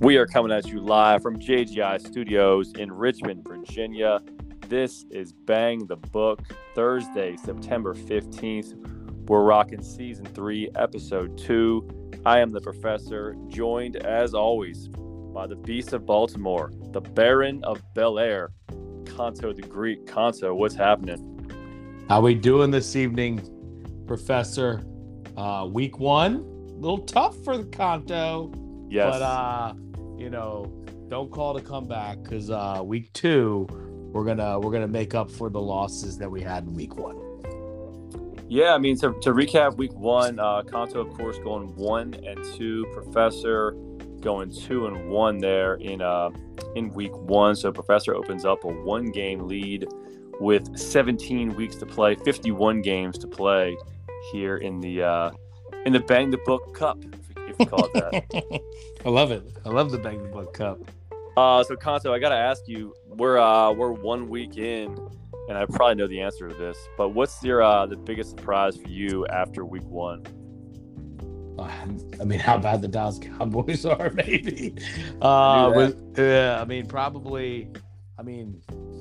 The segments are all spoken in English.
We are coming at you live from JGI Studios in Richmond, Virginia. This is Bang the Book, Thursday, September 15th. We're rocking Season 3, Episode 2. I am the Professor, joined, as always, by the Beast of Baltimore, the Baron of Bel Air, Kanto the Greek. Kanto, what's happening? How we doing this evening, Professor? Week 1, a little tough for the Kanto. Yes. But don't call it a comeback because week 2, we're gonna make up for the losses that we had in week 1. Yeah, I mean, to recap week 1, Kanto, of course, going 1-2. Professor going 2-1 there in week 1. So Professor opens up a 1-game lead with 17 weeks to play, 51 games to play here in the Bang the Book Cup, if you call it that. I love it. I love the Bang the Book Cup. So Kanto, I gotta ask you, we're 1 week in, and I probably know the answer to this, but what's the biggest surprise for you after week 1? I mean, how bad the Dallas Cowboys are, maybe. Probably. I mean,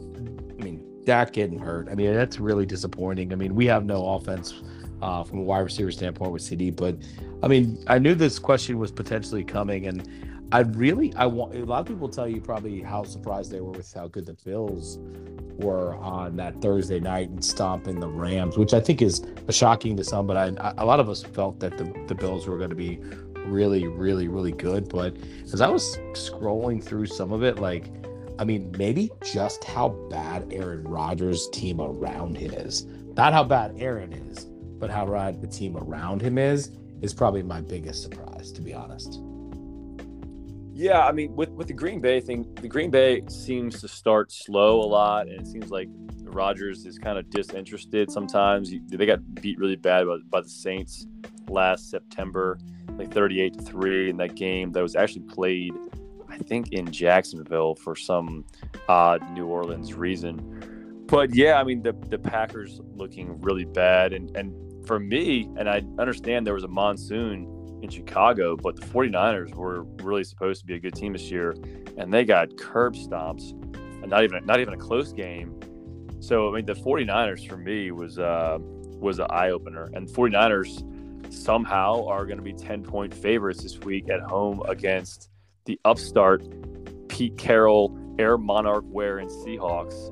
Dak getting hurt. I mean, that's really disappointing. I mean, we have no offense from a wide receiver standpoint with CD, but I mean, I knew this question was potentially coming, and a lot of people tell you probably how surprised they were with how good the Bills were on that Thursday night and stomping the Rams, which I think is shocking to some, but a lot of us felt that the Bills were going to be really, really, really good. But as I was scrolling through some of it, maybe just how bad Aaron Rodgers' team around him is. Not how bad Aaron is, but how bad the team around him is probably my biggest surprise, to be honest. Yeah, I mean, with the Green Bay thing, the Green Bay seems to start slow a lot, and it seems like Rodgers is kind of disinterested sometimes. They got beat really bad by the Saints last September, like 38-3 in that game that was actually played, I think, in Jacksonville for some odd New Orleans reason. But yeah, I mean, the Packers looking really bad, and for me, and I understand there was a monsoon in Chicago, but the 49ers were really supposed to be a good team this year, and they got curb stomps, and not even a close game. So I mean, the 49ers for me was an eye opener, and 49ers somehow are going to be 10-point favorites this week at home against the upstart Pete Carroll Air Monarch wearing Seahawks,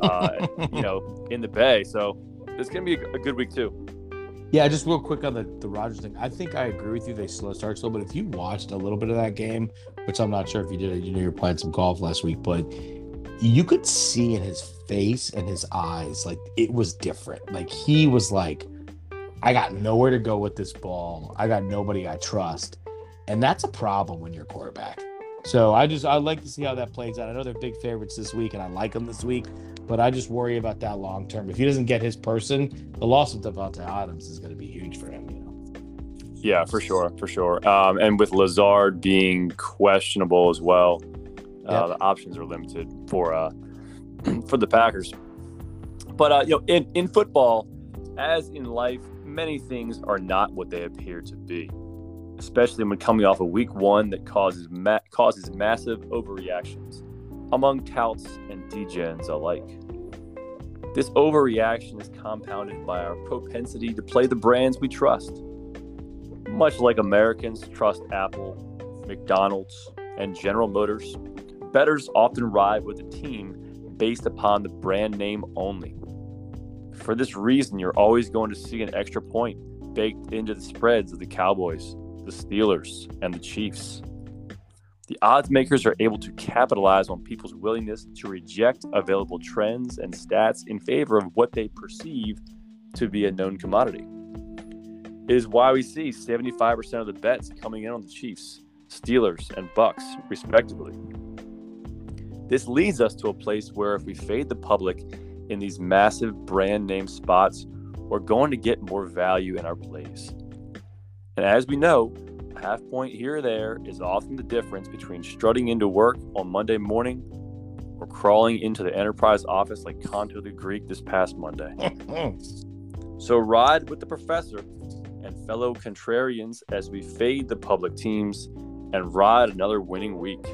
in the Bay. So it's going to be a good week too. Yeah, just real quick on the Rodgers thing. I think I agree with you. They slow start slow, but if you watched a little bit of that game, which I'm not sure if you did, you were playing some golf last week, but you could see in his face and his eyes, like it was different. Like he was like, I got nowhere to go with this ball. I got nobody I trust. And that's a problem when you're a quarterback. So I'd like to see how that plays out. I know they're big favorites this week, and I like them this week, but I just worry about that long term. If he doesn't get his person, the loss of Devontae Adams is going to be huge for him. Yeah, for sure. And with Lazard being questionable as well, the options are limited for the Packers. But in football, as in life, many things are not what they appear to be, especially when coming off a week 1 that causes massive overreactions among touts and degens alike. This overreaction is compounded by our propensity to play the brands we trust. Much like Americans trust Apple, McDonald's, and General Motors, bettors often ride with a team based upon the brand name only. For this reason, you're always going to see an extra point baked into the spreads of the Cowboys, the Steelers, and the Chiefs. The odds makers are able to capitalize on people's willingness to reject available trends and stats in favor of what they perceive to be a known commodity. It is why we see 75% of the bets coming in on the Chiefs, Steelers, and Bucks, respectively. This leads us to a place where if we fade the public in these massive brand name spots, we're going to get more value in our plays. And as we know, a half point here or there is often the difference between strutting into work on Monday morning or crawling into the Enterprise office like Kanto the Greek this past Monday. So ride with the Professor and fellow contrarians as we fade the public teams and ride another winning week.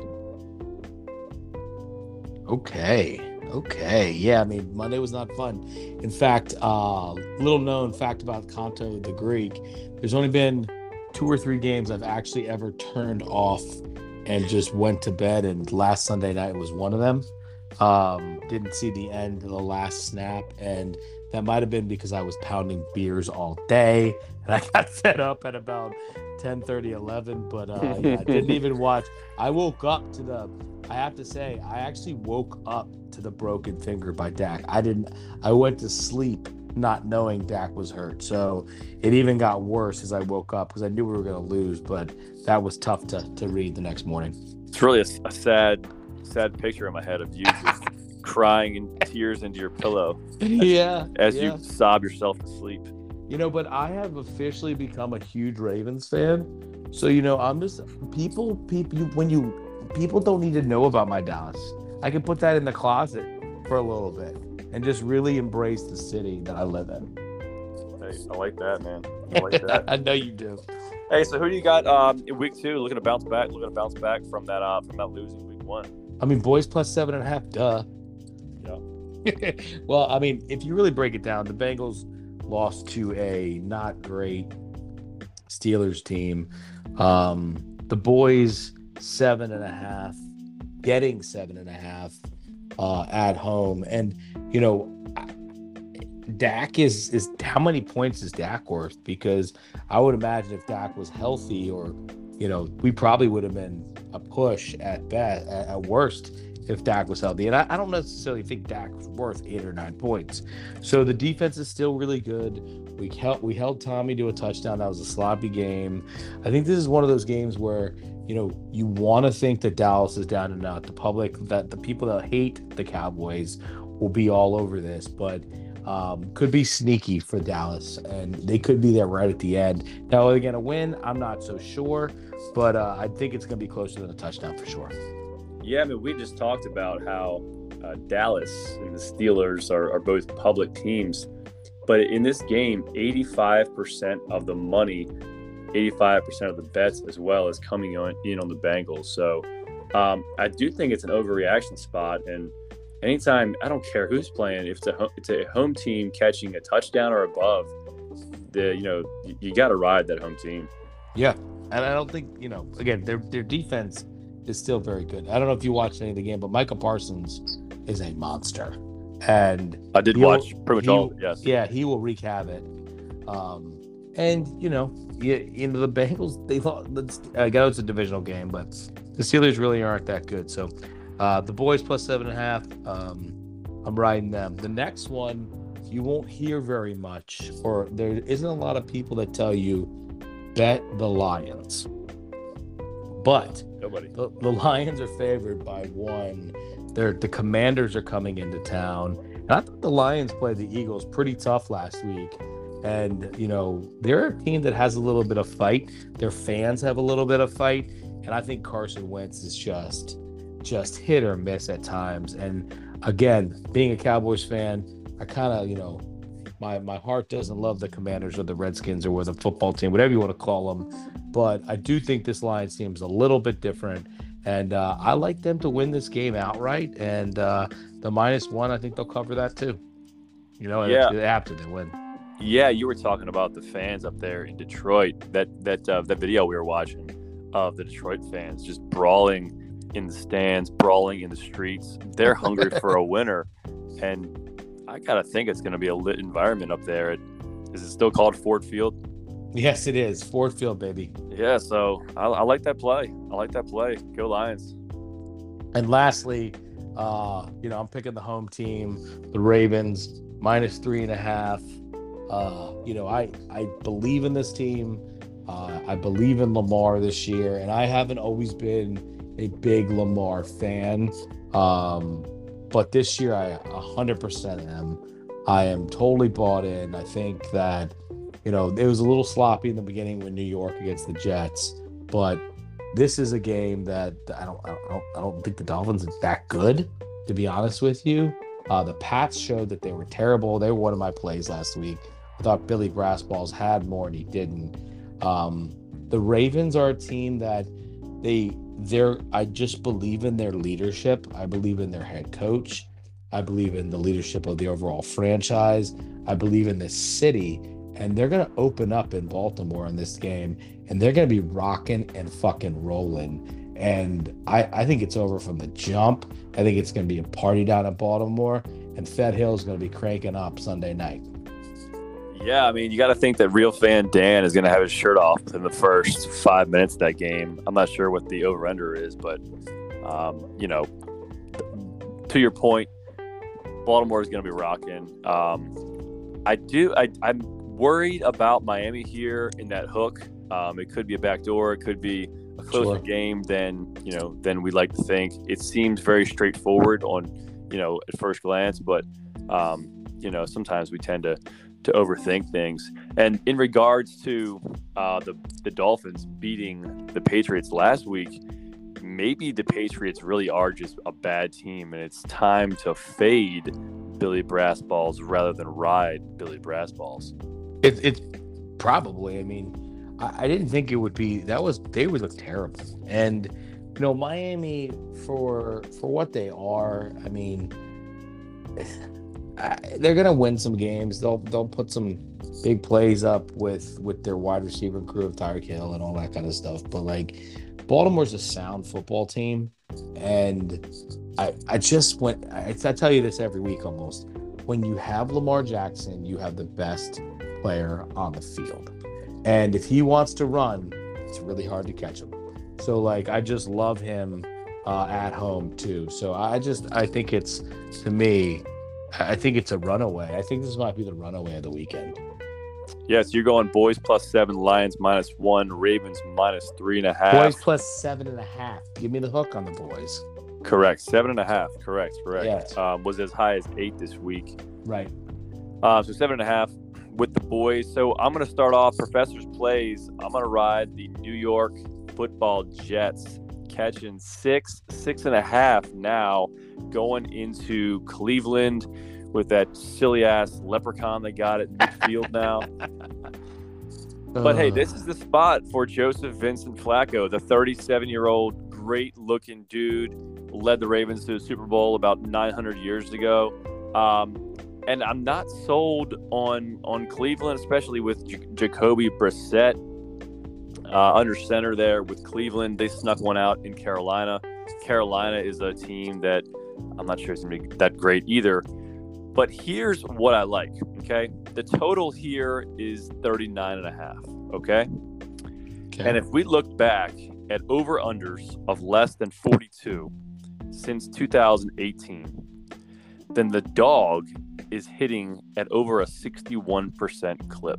Okay. Yeah, I mean, Monday was not fun. In fact, little known fact about Kanto the Greek, there's only been 2 or 3 games I've actually ever turned off and just went to bed, and last Sunday night was one of them. Didn't see the end of the last snap, and that might have been because I was pounding beers all day, and I got fed up at about 10:30, 11. But yeah, I didn't even watch. I woke up to the. I have to say, I actually woke up to the broken finger by Dak. I went to sleep not knowing Dak was hurt. So it even got worse as I woke up because I knew we were going to lose, but that was tough to read the next morning. It's really a sad picture in my head of you just crying in tears into your pillow. As you sob yourself to sleep. But I have officially become a huge Ravens fan. So, I'm just people don't need to know about my Dallas. I can put that in the closet for a little bit and just really embrace the city that I live in. Hey, I like that, man. I like that. I know you do. Hey, so who do you got in week 2? Looking to bounce back from that losing week 1. I mean, boys plus 7.5. Duh. Yeah. Well, I mean, if you really break it down, the Bengals lost to a not great Steelers team. The boys 7.5, getting 7.5 at home, and Dak is how many points is Dak worth? Because I would imagine if Dak was healthy, or we probably would have been a push at best, at worst, if Dak was healthy. And I don't necessarily think Dak was worth 8 or 9 points. So the defense is still really good. We held Tommy to a touchdown. That was a sloppy game. I think this is one of those games where you want to think that Dallas is down and out. The public, that the people that hate the Cowboys will be all over this, but could be sneaky for Dallas, and they could be there right at the end. Now, are they going to win? I'm not so sure, but I think it's going to be closer than a touchdown for sure. Yeah, I mean, we just talked about how Dallas and the Steelers are both public teams, but in this game, 85% of the money, 85% of the bets as well is coming in on the Bengals. So I do think it's an overreaction spot, and anytime, I don't care who's playing, if it's a home team catching a touchdown or above, you got to ride that home team. Yeah, and I don't think again their defense is still very good. I don't know if you watched any of the game, but Micah Parsons is a monster, and I did watch pretty much all of it. Yes, yeah, he will wreak havoc. And the Bengals, they thought, I know it's a divisional game, but the Steelers really aren't that good. So the boys plus 7.5, I'm riding them. The next one, you won't hear very much, or there isn't a lot of people that tell you bet the Lions. But nobody. The Lions are favored by 1. The Commanders are coming into town. And I thought the Lions played the Eagles pretty tough last week. And, they're a team that has a little bit of fight. Their fans have a little bit of fight. And I think Carson Wentz is just hit or miss at times. And again, being a Cowboys fan, I kind of, my heart doesn't love the Commanders or the Redskins or the football team, whatever you want to call them. But I do think this Lions team is a little bit different. And I like them to win this game outright. And the -1, I think they'll cover that too. After they win. Yeah, you were talking about the fans up there in Detroit. That video we were watching of the Detroit fans just brawling in the stands, brawling in the streets. They're hungry for a winner, and I gotta think it's going to be a lit environment up there. Is it still called Ford Field? Yes, it is. Ford Field, baby. Yeah, so I like that play. Go Lions. And lastly, I'm picking the home team, the Ravens, -3.5. I believe in this team. I believe in Lamar this year, and I haven't always been a big Lamar fan. But this year I 100% am. I am totally bought in. I think that, it was a little sloppy in the beginning with New York against the Jets, but this is a game that I don't think the Dolphins are that good, to be honest with you. The Pats showed that they were terrible. They were one of my plays last week. I thought Billy Brassballs had more and he didn't. The Ravens are a team that I just believe in their leadership. I believe in their head coach. I believe in the leadership of the overall franchise. I believe in this city, and they're going to open up in Baltimore in this game, and they're going to be rocking and fucking rolling. And I think it's over from the jump. I think it's going to be a party down in Baltimore, and Fed Hill is going to be cranking up Sunday night. Yeah, I mean, you got to think that real fan Dan is going to have his shirt off in the first 5 minutes of that game. I'm not sure what the over-under is, but, you know, to your point, Baltimore is going to be rocking. I'm worried about Miami here in that hook. It could be a backdoor. It could be a closer game than we like to think. It seems very straightforward on, at first glance, but, sometimes we tend to overthink things. And in regards to the Dolphins beating the Patriots last week, maybe the Patriots really are just a bad team, and it's time to fade Billy Brassballs rather than ride Billy Brassballs. It's probably. I mean, I didn't think it would be. They would look terrible, and Miami for what they are. I mean, they're gonna win some games. They'll put some big plays up with their wide receiver crew of Tyreek Hill and all that kind of stuff. But Baltimore's a sound football team, and I tell you this every week almost. When you have Lamar Jackson, you have the best player on the field, and if he wants to run, it's really hard to catch him. So I just love him at home too. So I think it's, to me, I think it's a runaway. I think this might be the runaway of the weekend. Yes, you're going boys +7, Lions -1, Ravens -3.5. Boys +7.5. Give me the hook on the boys. Correct, 7.5. Correct. Yes. Was as high as 8 this week. Right. So 7.5 with the boys. So I'm going to start off Professor's plays. I'm going to ride the New York Football Jets, catching 6.5 now, going into Cleveland with that silly ass leprechaun they got at midfield now. But hey, this is the spot for Joseph Vincent Flacco, the 37-year-old great looking dude, led the Ravens to the Super Bowl about 900 years ago. And I'm not sold on Cleveland, especially with Jacoby Brissett under center there with Cleveland. They snuck one out in Carolina. Carolina is a team that I'm not sure it's going to be that great either. But here's what I like, okay? The total here is 39.5, okay? And if we look back at over-unders of less than 42 since 2018, then the dog is hitting at over a 61% clip.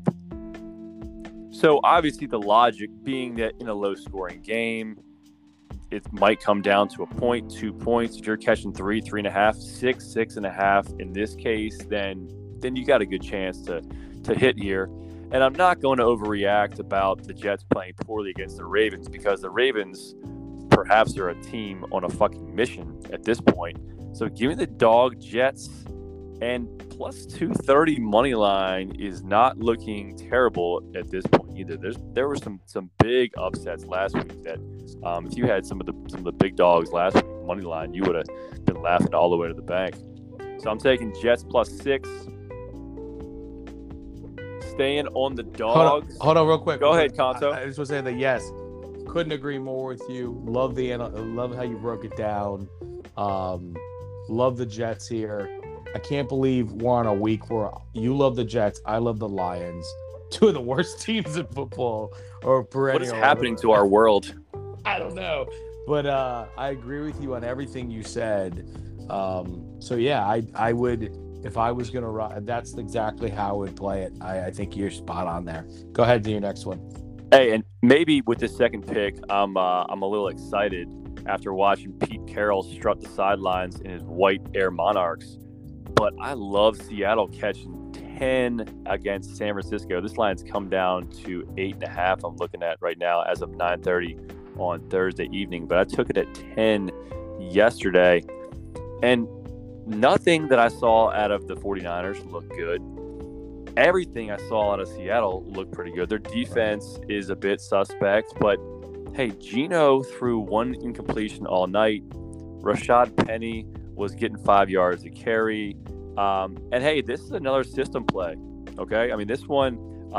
So obviously the logic being that in a low-scoring game, it might come down to a point, 2 points. If you're catching 3, 3.5, 6, 6.5 in this case, then you got a good chance to hit here. And I'm not going to overreact about the Jets playing poorly against the Ravens, because the Ravens perhaps are a team on a fucking mission at this point. So give me the dog Jets, and +230 money line is not looking terrible at this point either. There were some big upsets last week that if you had some of the big dogs last week money line, you would have been laughing all the way to the bank. So I'm taking Jets +6. Staying on the dogs. Hold on real quick. Go ahead, Conto. I just want to say that, yes, couldn't agree more with you. Love how you broke it down. Love the Jets here. I can't believe we're on a week where you love the Jets, I love the Lions. Two of the worst teams in football. What is happening to our world? I don't know. But I agree with you on everything you said. So yeah, I would, if I was going to run, that's exactly how I would play it. I think you're spot on there. Go ahead to your next one. Hey, and maybe with this second pick, I'm a little excited after watching Pete Carroll strut the sidelines in his white Air Monarchs. But I love Seattle catching 10 against San Francisco. This line's come down to 8.5. I'm looking at right now as of 9:30 on Thursday evening. But I took it at 10 yesterday. And nothing that I saw out of the 49ers looked good. Everything I saw out of Seattle looked pretty good. Their defense is a bit suspect, but hey, Geno threw one incompletion all night. Rashad Penny was getting 5 yards a carry. And hey, this is another system play. Okay. I mean, this one,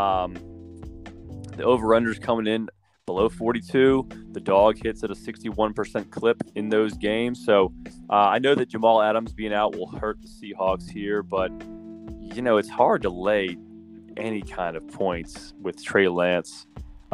the over-under's coming in below 42. The dog hits at a 61% clip in those games. So I know that Jamal Adams being out will hurt the Seahawks here, but, it's hard to lay any kind of points with Trey Lance,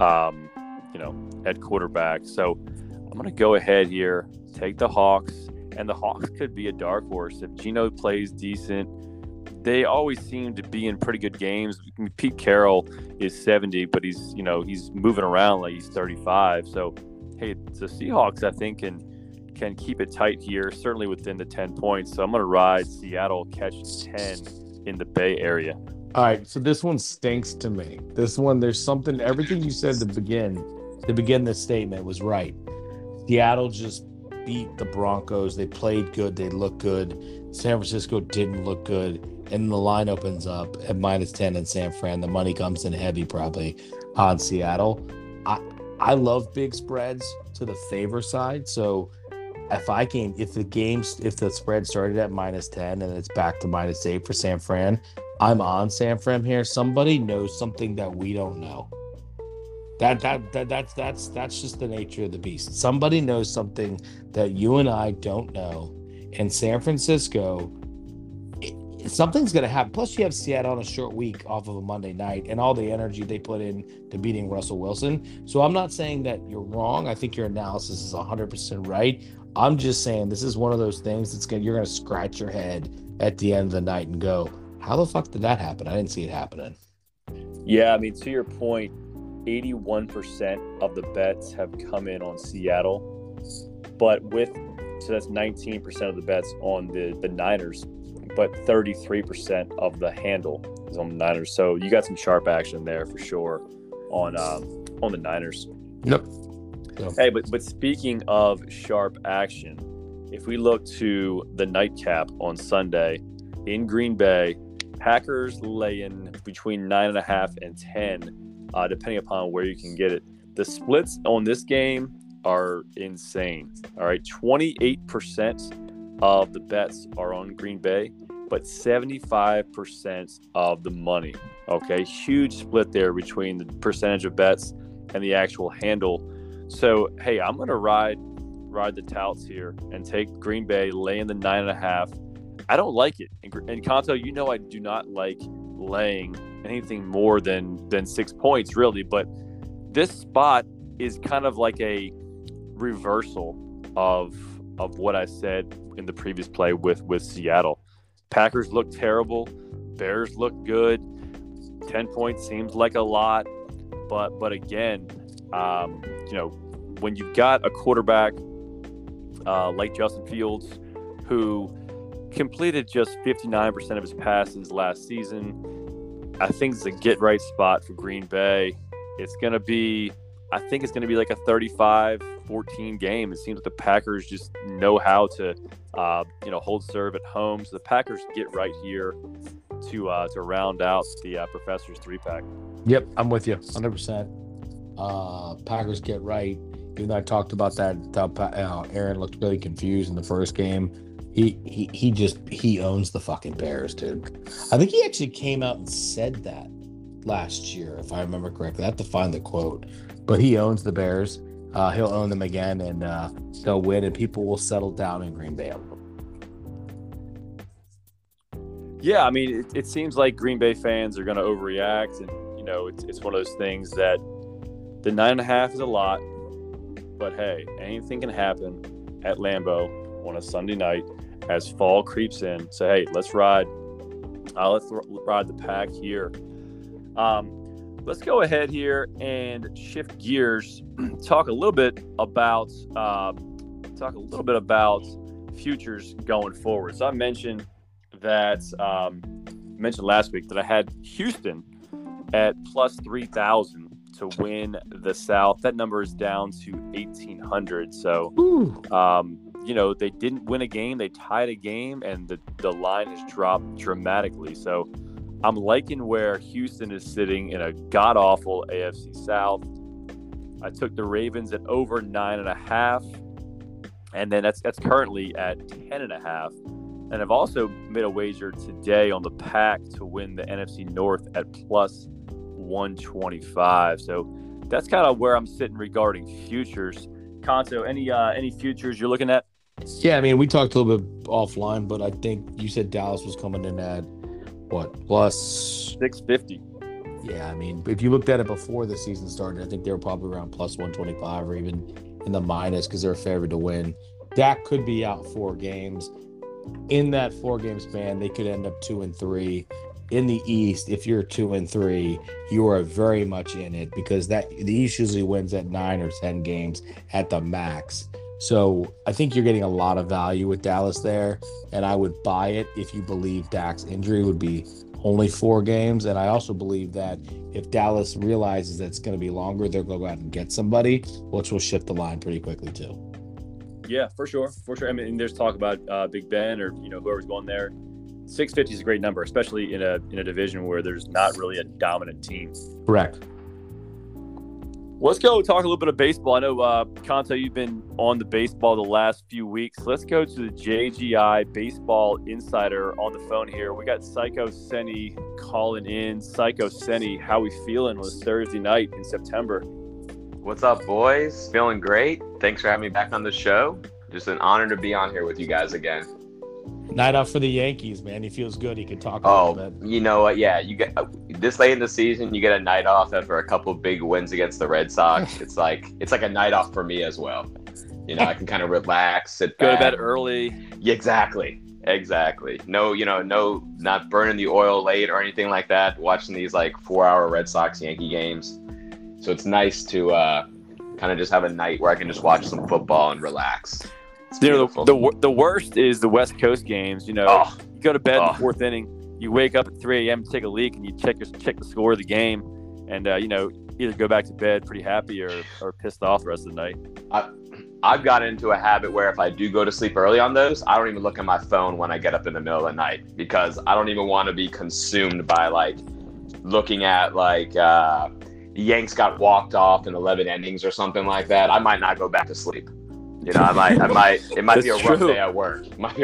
at quarterback. So I'm going to go ahead here, take the Hawks, and the Hawks could be a dark horse. If Geno plays decent, they always seem to be in pretty good games. Pete Carroll is 70, but he's moving around like he's 35. So, hey, the Seahawks, I think, can keep it tight here, certainly within the 10 points. So I'm going to ride Seattle catch 10 in the Bay Area. All right, so this one stinks to me. This one, there's something, everything you said to begin this statement was right. Seattle just beat the Broncos. They played good. They looked good. San Francisco didn't look good. And the line opens up at -10 in San Fran. The money comes in heavy probably on Seattle. I love big spreads to the favor side. So if the spread started at -10 and it's back to -8 for San Fran, I'm on San Fran here. Somebody knows something that we don't know. That's just the nature of the beast. Somebody knows something that you and I don't know. In San Francisco, something's going to happen. Plus, you have Seattle on a short week off of a Monday night and all the energy they put in to beating Russell Wilson. So I'm not saying that you're wrong. I think your analysis is 100% right. I'm just saying this is one of those things you're going to scratch your head at the end of the night and go, how the fuck did that happen? I didn't see it happening. Yeah, I mean, to your point, 81% of the bets have come in on Seattle, but so that's 19% of the bets on the Niners, but 33% of the handle is on the Niners. So you got some sharp action there for sure on the Niners. Yep. Hey, but speaking of sharp action, if we look to the nightcap on Sunday in Green Bay, Packers laying between 9.5 and 10, depending upon where you can get it. The splits on this game are insane. All right, 28% of the bets are on Green Bay, but 75% of the money. Okay, huge split there between the percentage of bets and the actual handle. So, hey, I'm going to ride the touts here and take Green Bay, laying the 9.5. I don't like it. And Kanto, I do not like laying anything more than 6 points, really. But this spot is kind of like a reversal of what I said in the previous play with Seattle. Packers look terrible. Bears look good. 10 points seems like a lot. But again, when you've got a quarterback like Justin Fields, who completed just 59% of his passes last season, I think it's a get-right spot for Green Bay. I think it's going to be like a 35-14 game. It seems like the Packers just know how to, hold serve at home. So the Packers get right here to round out the Professor's 3-pack. Yep, I'm with you 100%. Packers get right. Even though I talked about that, Aaron looked really confused in the first game. He owns the fucking Bears, dude. I think he actually came out and said that last year, if I remember correctly. I have to find the quote, but he owns the Bears. He'll own them again, and they'll win, and people will settle down in Green Bay. Yeah, I mean, it seems like Green Bay fans are going to overreact, and it's one of those things that the 9.5 is a lot, but hey, anything can happen at Lambeau on a Sunday night as fall creeps in. So hey, let's ride the pack here. Let's go ahead here and shift gears. Talk a little bit about futures going forward. So I mentioned last week that I had Houston at plus 3,000 to win the South. That number is down to 1,800. So, they didn't win a game. They tied a game, and the line has dropped dramatically. So I'm liking where Houston is sitting in a god-awful AFC South. I took the Ravens at over 9.5, and then that's currently at 10.5. And I've also made a wager today on the Pack to win the NFC North at plus 125. So that's kind of where I'm sitting regarding futures. Conto, any futures you're looking at? Yeah, I mean, we talked a little bit offline, but I think you said Dallas was coming in at what, plus 650. Yeah, I mean, if you looked at it before the season started, I think they were probably around plus 125 or even in the minus because they're favored to win. Dak could be out 4 games. In that 4-game span, they could end up 2-3. In the East, if you're 2-3, you are very much in it because the East usually wins at 9 or 10 games at the max. So I think you're getting a lot of value with Dallas there, and I would buy it if you believe Dak's injury would be only 4 games. And I also believe that if Dallas realizes that it's going to be longer, they're going to go out and get somebody, which will shift the line pretty quickly too. Yeah, for sure. I mean, there's talk about Big Ben or whoever's going there. 650 is a great number, especially in a division where there's not really a dominant team. Correct. Let's go talk a little bit of baseball. I know, Conto, you've been on the baseball the last few weeks. Let's go to the JGI Baseball Insider on the phone here. We got Psycho Senny calling in. Psycho Senny, how we feeling on this Thursday night in September? What's up, boys? Feeling great. Thanks for having me back on the show. Just an honor to be on here with you guys again. Night off for the Yankees, man. He feels good. He can talk a little bit. You know what? Yeah, you get this late in the season, you get a night off after a couple of big wins against the Red Sox. It's like a night off for me as well. I can kind of relax, sit back. Go to bed early. Yeah, exactly. No, not burning the oil late or anything like that. Watching these 4-hour Red Sox Yankee games. So it's nice to kind of just have a night where I can just watch some football and relax. The worst is the West Coast games. You go to bed in the 4th inning, you wake up at 3 a.m. to take a leak, and you check the score of the game, and either go back to bed pretty happy or pissed off the rest of the night. I've got into a habit where if I do go to sleep early on those, I don't even look at my phone when I get up in the middle of the night because I don't even want to be consumed by looking at the Yanks got walked off in 11 innings or something like that. I might not go back to sleep. It might be a rough day at work.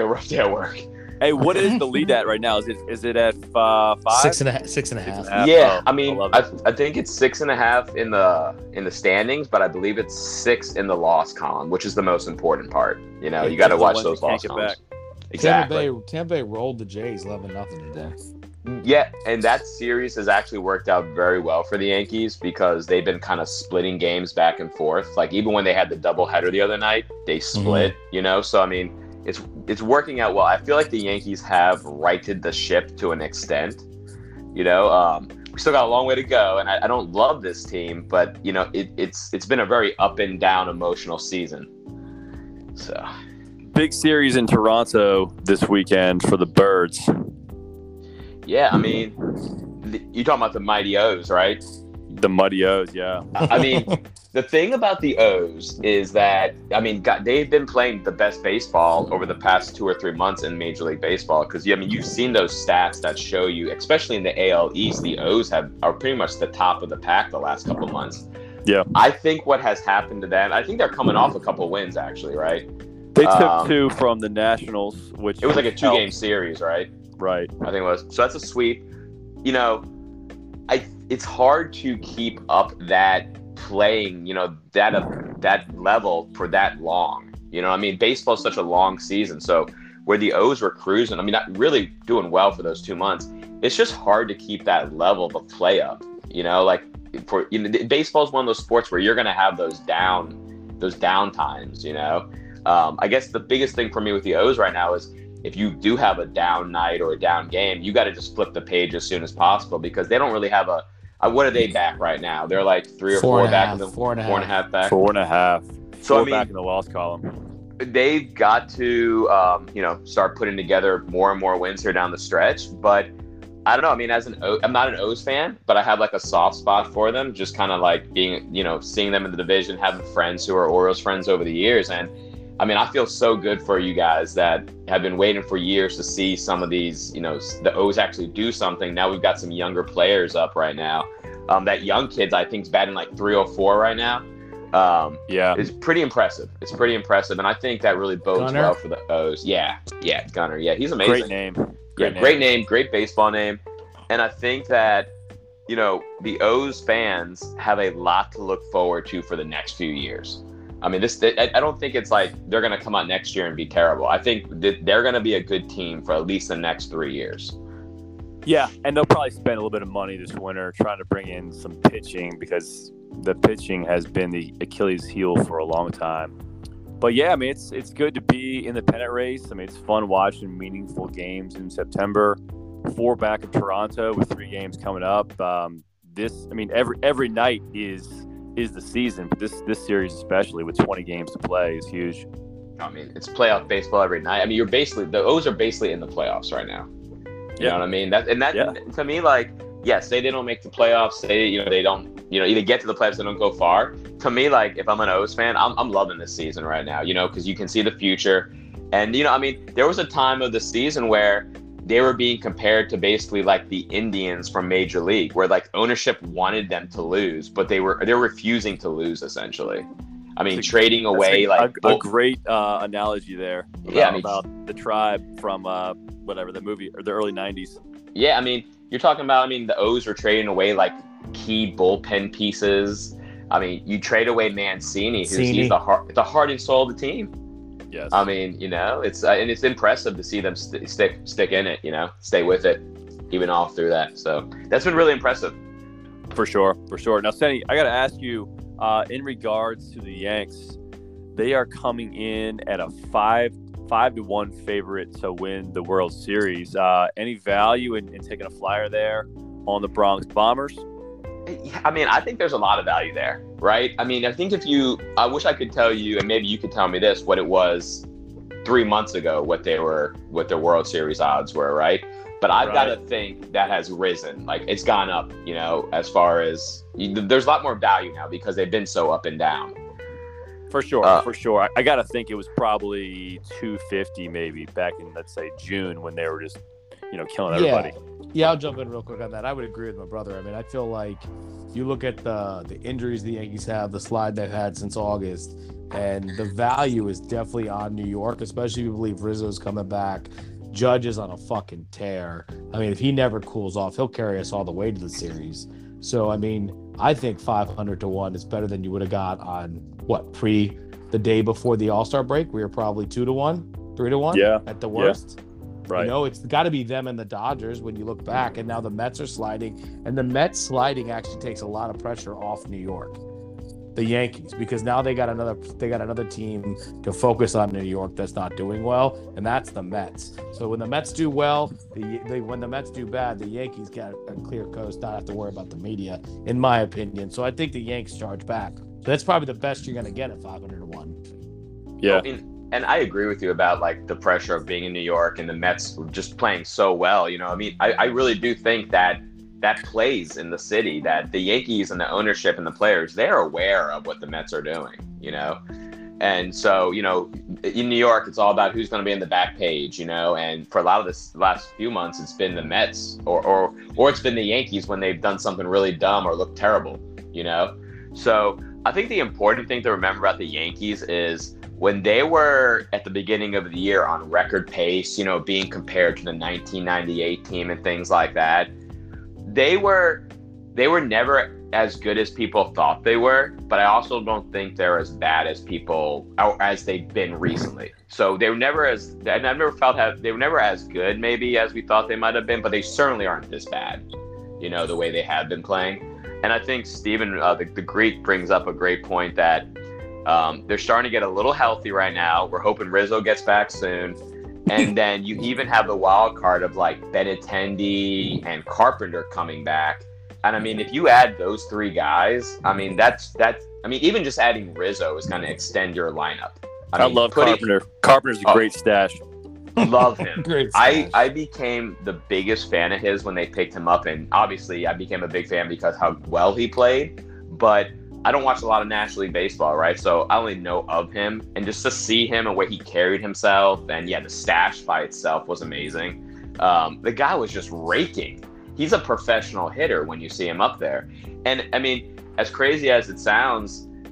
Hey, what is the lead at right now? Is it at 5? 6.5. Yeah, Oh, I think it's 6.5 in the standings, but I believe it's 6 in the loss column, which is the most important part. You got to watch those loss columns. Exactly. Tampa Bay rolled the Jays 11-0 today. Yeah, and that series has actually worked out very well for the Yankees because they've been kind of splitting games back and forth. Even when they had the doubleheader the other night, they split, So, I mean, it's working out well. I feel like the Yankees have righted the ship to an extent. We still got a long way to go, and I don't love this team, but, it's been a very up and down emotional season. So, big series in Toronto this weekend for the Birds. Yeah, I mean, you're talking about the Mighty O's, right? The Muddy O's, yeah. I mean, the thing about the O's is that, they've been playing the best baseball over the past 2 or 3 months in Major League Baseball because, you've seen those stats that show you, especially in the AL East, the O's are pretty much the top of the pack the last couple of months. Yeah. I think what has happened to them, I think they're coming off a couple wins, actually, right? They took 2 from the Nationals, which it was like a 2-game series, right? Right. I think it was. So that's a sweep. It's hard to keep up that playing, that level for that long. Baseball is such a long season. So where the O's were cruising, not really doing well for those 2 months. It's just hard to keep that level of play up. Baseball is one of those sports where you're going to have those down times. I guess the biggest thing for me with the O's right now is, if you do have a down night or a down game, you got to just flip the page as soon as possible because they don't really have what are they back right now? They're 3 or 4 back in the 4.5 back. 4.5. So 4 back in the loss column. They've got to start putting together more and more wins here down the stretch. But I don't know. I'm not an O's fan, but I have a soft spot for them. Just kind of being seeing them in the division, having friends who are Orioles friends over the years, and I feel so good for you guys that have been waiting for years to see some of these, the O's actually do something. Now we've got some younger players up right now. That young kid's, I think, is batting 304 right now. is pretty impressive. It's pretty impressive, and I think that really bodes well for the O's. Yeah, Gunnar. Yeah, he's amazing. Great name. Great name, great baseball name, and I think that the O's fans have a lot to look forward to for the next few years. I mean, I don't think it's like they're going to come out next year and be terrible. I think that they're going to be a good team for at least the next 3 years. Yeah, and they'll probably spend a little bit of money this winter trying to bring in some pitching because the pitching has been the Achilles heel for a long time. But yeah, I mean, it's good to be in the pennant race. I mean, it's fun watching meaningful games in September. 4 back in Toronto with 3 games coming up. Every night is the season, but this series especially with 20 games to play is huge. I mean, it's playoff baseball every night. I mean, the O's are basically in the playoffs right now. You know what I mean? To me, like, say they don't make the playoffs, say they don't, either get to the playoffs, they don't go far. To me, like, if I'm an O's fan, I'm loving this season right now, because you can see the future. And there was a time of the season where they were being compared to basically like the Indians from Major League, where like ownership wanted them to lose, but they're refusing to lose essentially. I mean, trading away a great analogy there. About the Tribe from the movie or the early '90s. Yeah, I mean, you're talking about. The O's were trading away like key bullpen pieces. I mean, you trade away Mancini, he's the heart and soul of the team. Yes. I mean, it's impressive to see them stick in it. Stay with it, even all through that. So that's been really impressive. For sure. Now, Senny, I got to ask you. In regards to the Yanks, they are coming in at a 5-1 favorite to win the World Series. Any value in taking a flyer there on the Bronx Bombers? I mean, I think there's a lot of value there, right? I mean, I think I wish I could tell you, and maybe you could tell me this, what it was 3 months ago, what their World Series odds were, right? But I've got to think that has risen. Like, it's gone up, as far as there's a lot more value now because they've been so up and down. For sure. I got to think it was probably 250 maybe back in, let's say, June when they were just, killing everybody. Yeah, I'll jump in real quick on that. I would agree with my brother. I mean, I feel like you look at the injuries the Yankees have, the slide they've had since August, and the value is definitely on New York, especially if you believe Rizzo's coming back. Judge is on a fucking tear. I mean, if he never cools off, he'll carry us all the way to the series. So, I mean, I think 500-1 is better than you would have got on the day before the All-Star break. We were probably 2-1, 3-1 at the worst. Yeah. Right. It's got to be them and the Dodgers when you look back, and now the Mets are sliding, and the Mets sliding actually takes a lot of pressure off New York, the Yankees, because now they got another team to focus on New York that's not doing well, and that's the Mets. So when the Mets do well, when the Mets do bad, the Yankees got a clear coast, not have to worry about the media, in my opinion. So I think the Yanks charge back. So that's probably the best you're going to get at 500-1. Yeah. And I agree with you about like the pressure of being in New York and the Mets just playing so well. I really do think that plays in the city, that the Yankees and the ownership and the players, they're aware of what the Mets are doing, And so, in New York, it's all about who's going to be in the back page, and for a lot of this last few months, it's been the Mets or it's been the Yankees when they've done something really dumb or looked terrible, So I think the important thing to remember about the Yankees is when they were at the beginning of the year on record pace, being compared to the 1998 team and things like that, they were never as good as people thought they were, but I also don't think they're as bad as they've been recently. So they were never I never felt they were never as good maybe as we thought they might have been, but they certainly aren't this bad, the way they have been playing. And I think Steven, the Greek, brings up a great point that they're starting to get a little healthy right now. We're hoping Rizzo gets back soon. And then you even have the wild card of like Benintendi and Carpenter coming back. And I mean, if you add those 3 guys, I mean, even just adding Rizzo is going to extend your lineup. I love Carpenter. Carpenter's a great stash. Love him. Great stash. I became the biggest fan of his when they picked him up. And obviously I became a big fan because how well he played. But I don't watch a lot of National League Baseball, right? So I only know of him, and just to see him and where he carried himself, and the stash by itself was amazing. The guy was just raking. He's a professional hitter when you see him up there. And I mean, as crazy as it sounds,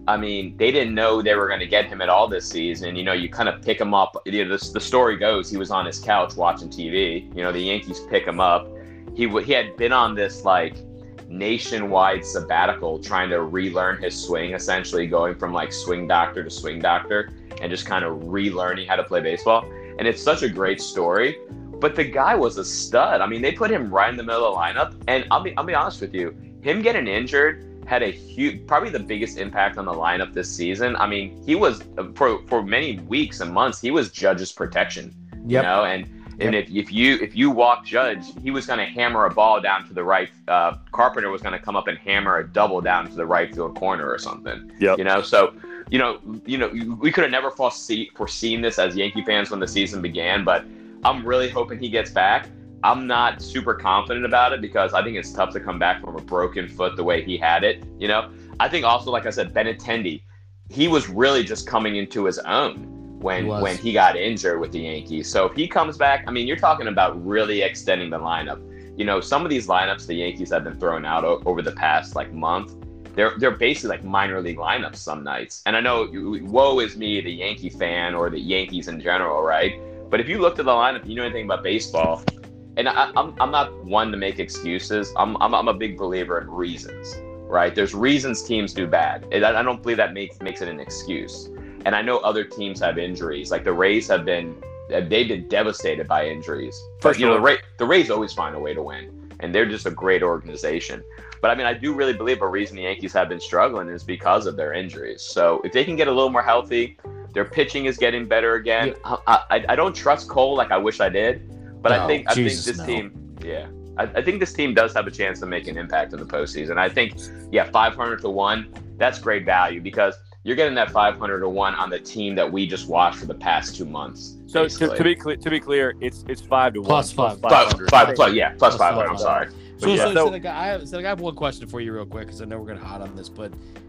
I mean, they didn't know they were going to get him at all this season. You know, you kind of pick him up. You know, the story goes he was on his couch watching TV. You know, the Yankees pick him up. He had been on this like nationwide sabbatical trying to relearn his swing, essentially going from like swing doctor to swing doctor and just kind of relearning how to play baseball. And it's such a great story. But the guy was a stud. I mean, they put him right in the middle of the lineup. And I'll be honest with you, him getting injured had a huge, probably the biggest impact on the lineup this season. I mean, he was for many weeks and months, he was Judge's protection. You know, and if you walk Judge, he was going to hammer a ball down to the right. Carpenter was going to come up and hammer a double down to the right field corner or something. You know, so you know, we could have never foreseen this as Yankee fans when the season began, but I'm really hoping he gets back. I'm not super confident about it because I think it's tough to come back from a broken foot the way he had it. You know, I think also, like I said, Benintendi, he was really just coming into his own when he got injured with the Yankees. So if he comes back, I mean, you're talking about really extending the lineup. You know, some of these lineups the Yankees have been throwing out over the past like month, they're basically like minor league lineups some nights. And I know, woe is me, the Yankee fan or the Yankees in general, right? But if you looked at the lineup, you know anything about baseball, and I'm not one to make excuses. I'm a big believer in reasons, right? There's reasons teams do bad. And I don't believe that makes it an excuse. And I know other teams have injuries. Like the Rays they've been devastated by injuries. But you know, the Rays always find a way to win, and they're just a great organization. But I mean, I do really believe a reason the Yankees have been struggling is because of their injuries. So if they can get a little more healthy, their pitching is getting better again. Yeah. I don't trust Cole like I wish I did. But I think this team, I think this team does have a chance to make an impact in the postseason. I think, 500-1, that's great value because you're getting that 500-1 on the team that we just watched for the past 2 months. So to be clear, it's 5-1 plus 500. Plus 500. I'm sorry. So I have one question for you real quick because I know we're gonna hot on this, but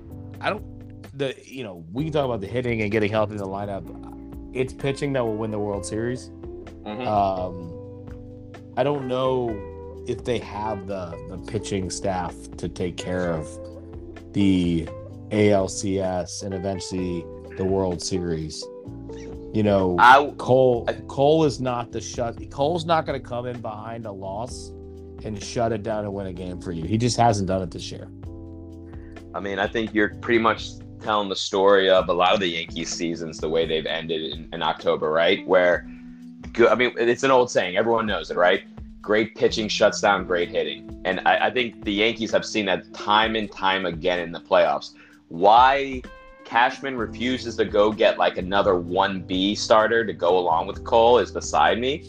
we can talk about the hitting and getting healthy in the lineup. It's pitching that will win the World Series. Mm-hmm. I don't know if they have the pitching staff to take care of the ALCS and eventually the World Series. You know, Cole is not Cole's not going to come in behind a loss and shut it down and win a game for you. He just hasn't done it this year. I mean, I think you're pretty much telling the story of a lot of the Yankees seasons the way they've ended in October, right? Where, I mean, it's an old saying. Everyone knows it, right? Great pitching shuts down great hitting. And I think the Yankees have seen that time and time again in the playoffs. Why Cashman refuses to go get like another 1B starter to go along with Cole is beside me.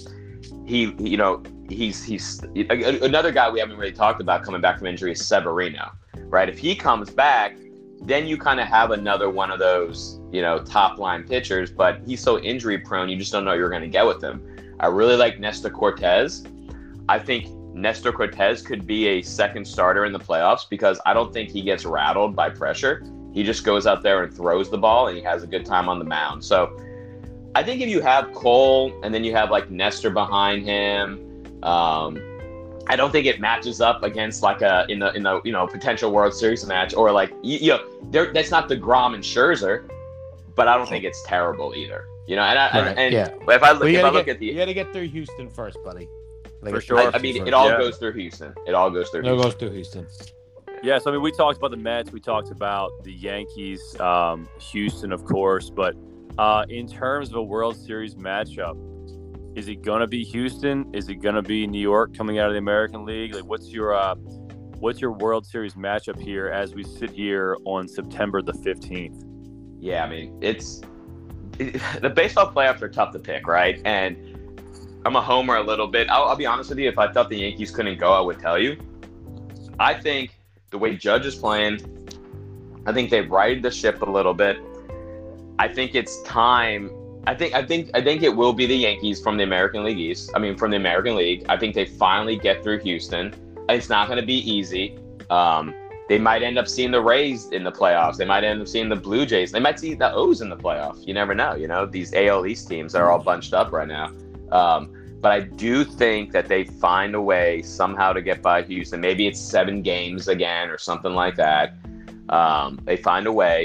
He's another guy we haven't really talked about coming back from injury is Severino, right? If he comes back, then you kind of have another one of those, top line pitchers, but he's so injury prone, you just don't know what you're going to get with him. I really like Nestor Cortez. I think Nestor Cortez could be a second starter in the playoffs because I don't think he gets rattled by pressure. He just goes out there and throws the ball and he has a good time on the mound. So I think if you have Cole and then you have like Nestor behind him, I don't think it matches up against like in the potential World Series match or like that's not DeGrom and Scherzer, but I don't think it's terrible either. If I look at you got to get through Houston first, buddy. For sure. I mean, it all goes through Houston. It all goes through Houston. Yeah, so I mean, we talked about the Mets, we talked about the Yankees, Houston, of course, but in terms of a World Series matchup, is it going to be Houston? Is it going to be New York coming out of the American League? Like, what's your World Series matchup here as we sit here on September the 15th? Yeah, I mean, the baseball playoffs are tough to pick, right? And I'm a homer a little bit. I'll be honest with you. If I thought the Yankees couldn't go, I would tell you. I think the way Judge is playing, I think they've righted the ship a little bit. I think it's time. I think it will be the Yankees from the American League East. I mean, from the American League. I think they finally get through Houston. It's not going to be easy. They might end up seeing the Rays in the playoffs. They might end up seeing the Blue Jays. They might see the O's in the playoffs. You never know. These AL East teams that are all bunched up right now. But I do think that they find a way somehow to get by Houston. Maybe it's 7 games again or something like that. They find a way.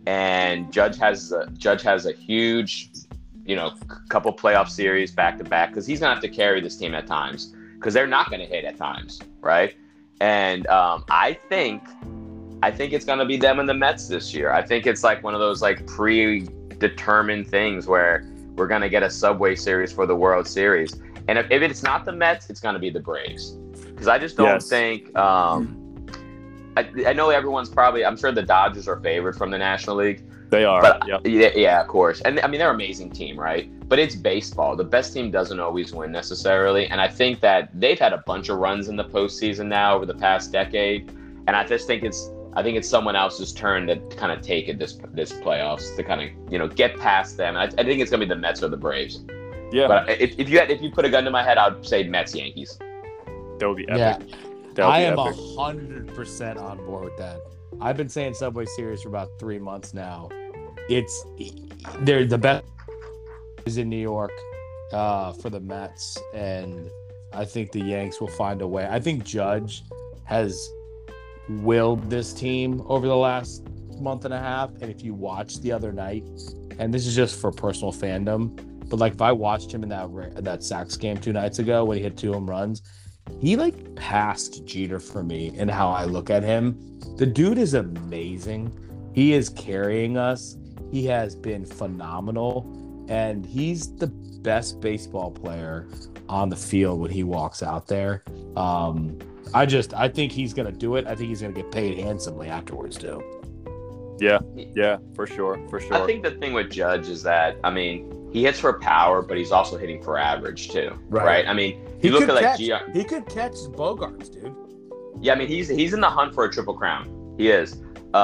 and Judge has a huge, couple playoff series back to back, because he's gonna have to carry this team at times, because they're not gonna hit at times, right? And I think it's gonna be them and the Mets this year. I think it's like one of those like predetermined things where we're gonna get a Subway Series for the World Series, and if it's not the Mets, it's gonna be the Braves, because I just don't think. I know everyone's probably. I'm sure the Dodgers are favored from the National League. They are. But, yep. Yeah, of course. And I mean, they're an amazing team, right? But it's baseball. The best team doesn't always win necessarily. And I think that they've had a bunch of runs in the postseason now over the past decade. And I just think it's someone else's turn to kind of take it this playoffs to kind of get past them. And I think it's gonna be the Mets or the Braves. Yeah. But if you put a gun to my head, I'd say Mets, Yankees. That would be epic. Yeah. I am 100% on board with that. I've been saying Subway Series for about 3 months now. They're the best is in New York for the Mets, and I think the Yanks will find a way. I think Judge has willed this team over the last month and a half, and if you watch the other night, and this is just for personal fandom, but like if I watched him in that Sox game 2 nights ago when he hit 2 home runs, he like passed Jeter for me in how I look at him. The dude is amazing. He is carrying us. He has been phenomenal, and he's the best baseball player on the field when he walks out there. I think he's going to do it. I think he's going to get paid handsomely afterwards too. Yeah, for sure. I think the thing with Judge is that, I mean, he hits for power, but he's also hitting for average too, right? I mean, he could catch Bogarts, dude. Yeah, I mean, he's in the hunt for a triple crown. He is.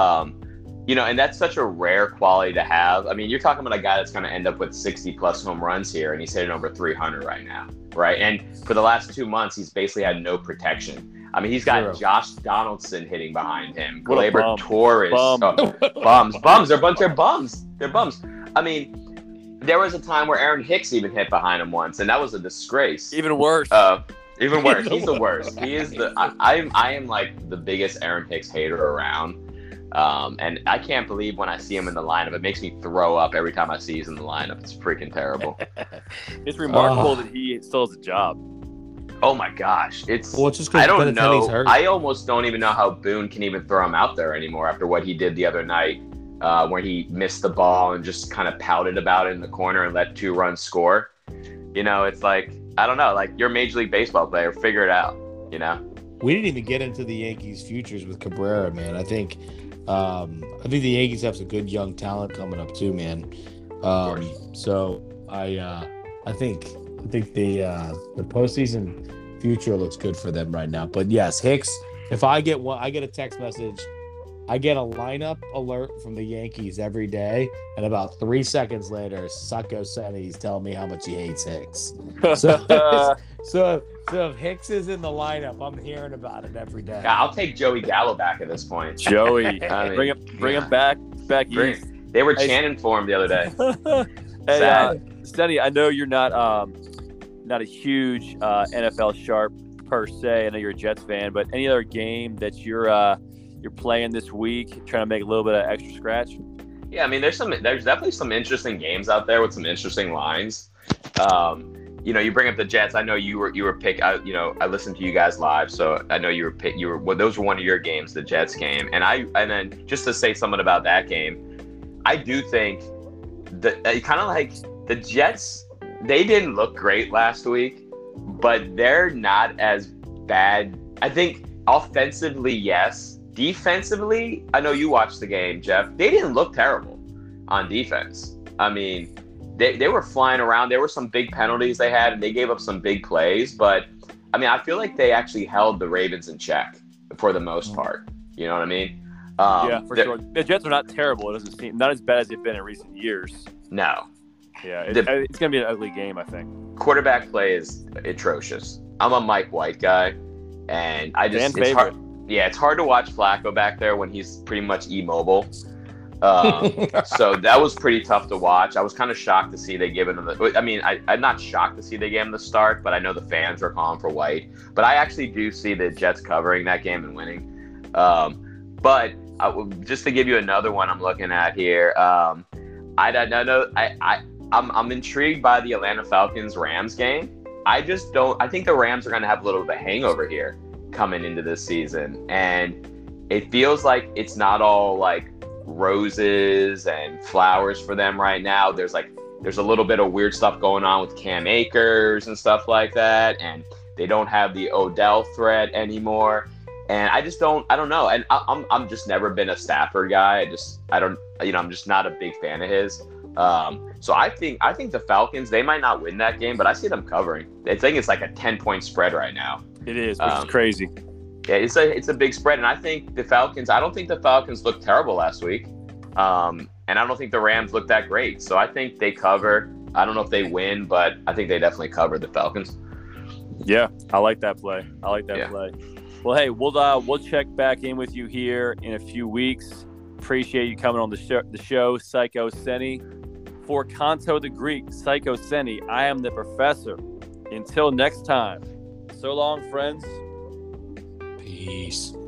And that's such a rare quality to have. I mean, you're talking about a guy that's going to end up with 60-plus home runs here, and he's hitting over 300 right now, right? And for the last 2 months, he's basically had no protection. I mean, he's got Josh Donaldson hitting behind him. Gleyber Torres. Bums. They're a bunch of bums. They're bums. I mean, there was a time where Aaron Hicks even hit behind him once, and that was a disgrace. Even worse. Even worse. He's the worst. He is I am like the biggest Aaron Hicks hater around. And I can't believe when I see him in the lineup. It makes me throw up every time I see he's in the lineup. It's freaking terrible. It's remarkable that he still has a job. Oh my gosh. I don't know. I almost don't even know how Boone can even throw him out there anymore after what he did the other night, where he missed the ball and just kind of pouted about it in the corner and let 2 runs score. It's like, I don't know, like, you're a Major League Baseball player, figure it out, We didn't even get into the Yankees' futures with Cabrera, man. I think the Yankees have some good young talent coming up too, man. So I think the postseason future looks good for them right now. But yes, Hicks. If I get a text message. I get a lineup alert from the Yankees every day, and about 3 seconds later, Sucko Senny's telling me how much he hates Hicks. So if Hicks is in the lineup, I'm hearing about it every day. I'll take Joey Gallo back at this point. Joey, bring him back east. They were chanting for him the other day. Senny, I know you're not a huge NFL sharp per se. I know you're a Jets fan, but any other game that you're playing this week, trying to make a little bit of extra scratch? Yeah, I mean, there's definitely some interesting games out there with some interesting lines. You bring up the Jets. I know you were pick. I listened to you guys live, so I know those were one of your games, the Jets game. And then just to say something about that game, I do think that kind of like the Jets, they didn't look great last week, but they're not as bad. I think offensively, yes. Defensively, I know you watched the game, Jeff. They didn't look terrible on defense. I mean, they were flying around. There were some big penalties they had, and they gave up some big plays. But, I mean, I feel like they actually held the Ravens in check for the most part. You know what I mean? Yeah, for sure. The Jets are not terrible. It doesn't seem not as bad as they've been in recent years. No. Yeah, it's going to be an ugly game, I think. Quarterback play is atrocious. I'm a Mike White guy, and it's hard. Yeah, it's hard to watch Flacco back there when he's pretty much immobile. So that was pretty tough to watch. I was kind of shocked to see they give him I'm not shocked to see they gave him the start, but I know the fans are calling for White. But I actually do see the Jets covering that game and winning. But just to give you another one I'm looking at here. I don't know. I'm intrigued by the Atlanta Falcons Rams game. I just don't. I think the Rams are going to have a little bit of a hangover here coming into this season, and it feels like it's not all like roses and flowers for them right now. There's a little bit of weird stuff going on with Cam Akers and stuff like that, and they don't have the Odell threat anymore. And I don't know. And I'm just never been a Stafford guy. I'm just not a big fan of his. So I think the Falcons, they might not win that game, but I see them covering. I think it's like a 10-point spread right now. It is, which is crazy. Yeah, it's a big spread. And I think the Falcons, I don't think the Falcons looked terrible last week. And I don't think the Rams looked that great. So I think they cover. I don't know if they win, but I think they definitely cover the Falcons. Yeah, I like that play. Play. Well, hey, we'll check back in with you here in a few weeks. Appreciate you coming on the show, Psycho Senny. For Kanto the Greek, Psycho Senny, I am the professor. Until next time, so long, friends. Peace.